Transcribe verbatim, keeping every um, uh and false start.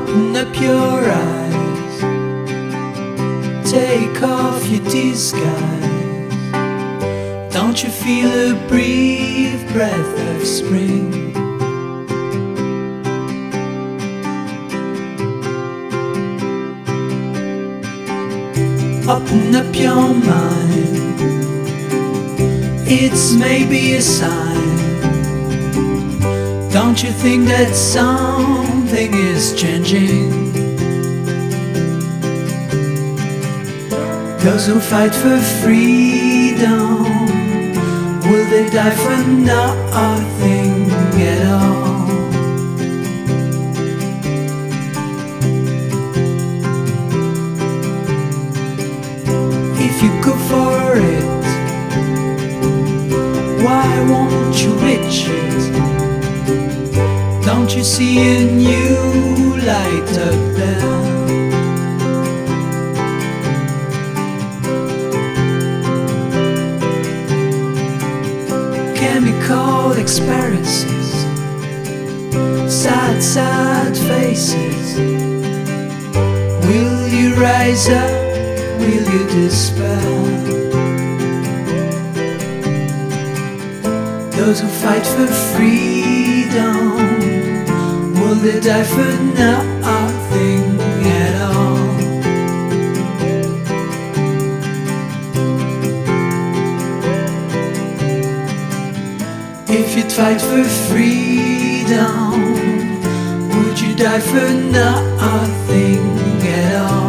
Open up your eyes, take off your disguise. Don't you feel a brief breath of spring? Open up your mind, it's maybe a sign. Don't you think that something is changing? Those who fight for freedom, will they die for nothing at all? If you go for it, why won't you reach it? Don't you see a new light up there? Chemical experiences, sad, sad faces. Will you rise up? Will you despair? Those who fight for freedom, will they die for nothing at all? If you'd fight for freedom, would you die for nothing at all?